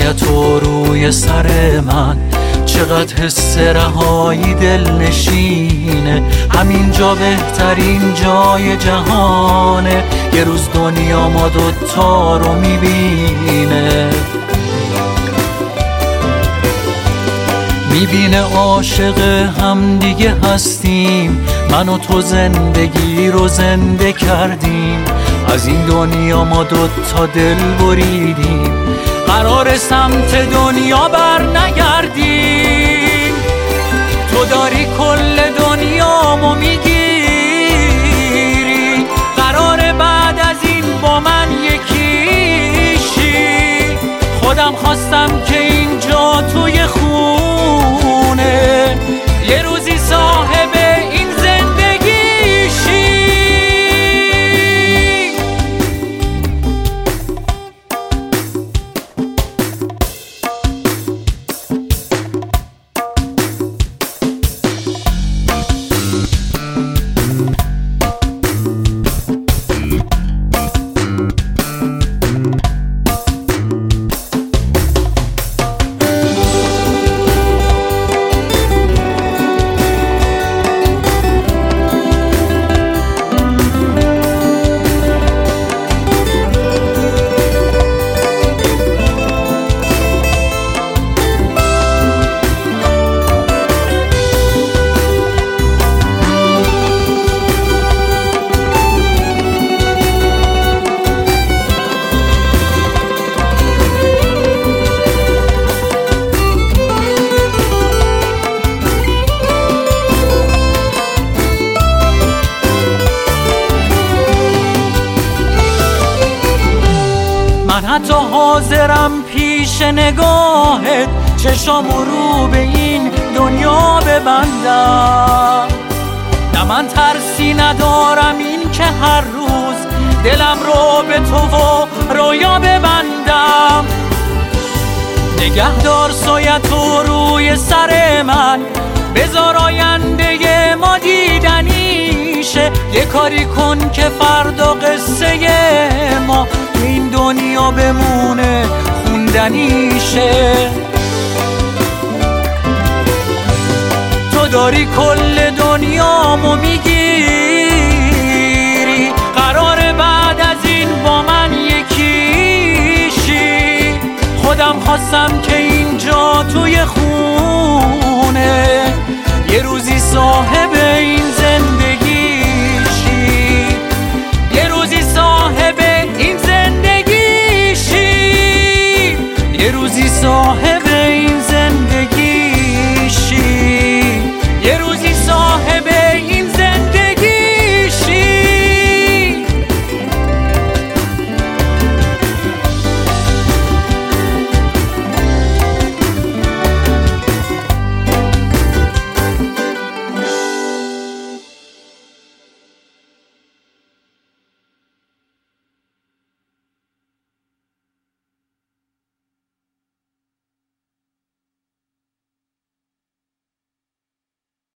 سایت و روی سر من، چقدر حس رهایی دل نشینه. همینجا بهترین جای جهانه، یه روز دنیا ما دوتا رو میبینه. میبینه عاشق هم دیگه هستیم، من و تو زندگی رو زنده کردیم. از این دنیا ما دوتا دل بریدیم، قرار سمت دنیا بر نگردیم. تو داری کل دنیامو میگیری، قرار بعد از این با من یکیشی. خودم خواستم که اینجا توی خونه یه روزی صاحب این زندگی شی. من حتی حاضرم پیش نگاهت چشامو رو به این دنیا ببندم. نه من ترسی ندارم این که هر روز دلم رو به تو و رویا ببندم. نگهدار سایت و روی سر من، بذار آینده ما دیدنیشه. یه کاری کن که فردا قصه ما تو این دنیا بمونه خوندنیشه. تو داری کل دنیامو میگیری، قرار بعد از این با من یکیشی. خودم خواستم که اینجا توی خونه یه روزی صاحب